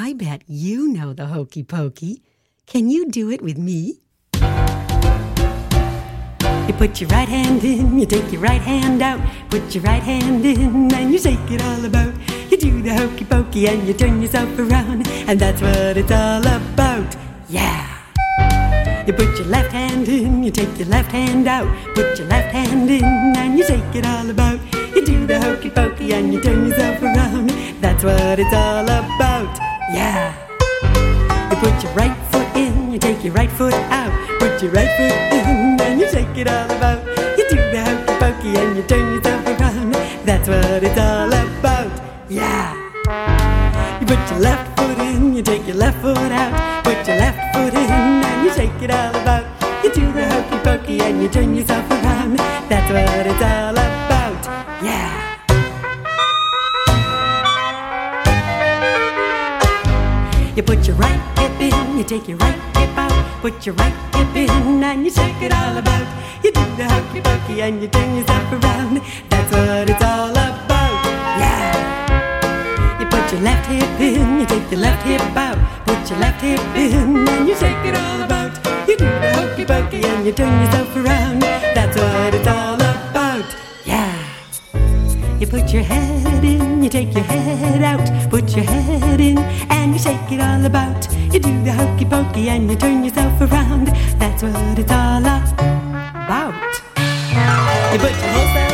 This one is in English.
I bet you know the hokey pokey. Can you do it with me? You put your right hand in, you take your right hand out, put your right hand in and you shake it all about. You do the hokey pokey and you turn yourself around, and that's what it's all about, yeah! You put your left hand in, you take your left hand out, put your left hand in and you shake it all about. You do the hokey pokey and you turn yourself around, that's what it's all about, yeah! You put your right foot in, you take your right foot out, put your right foot in and you shake it all about. You do the hokey pokey and you turn yourself around, that's what it's all about, yeah! You put your left foot in, you take your left foot out, put your left foot in and you shake it all about. You do the hokey pokey and you turn yourself around, that's what it's all about, yeah! You put your right hip in, you take your right hip out, put your right hip in and you shake it all about. You do the hokey pokey and you turn yourself around, that's what it's all about, yeah! You put your left hip in, you take your left hip out, put your left hip in and you shake it all about. You do the hokey pokey and you turn yourself around, that's what it's all about, yeah! You put your head in, you take your head out, put your head in and you shake it all about. You do the hokey pokey and you turn yourself around, that's what it's all about. You put your whole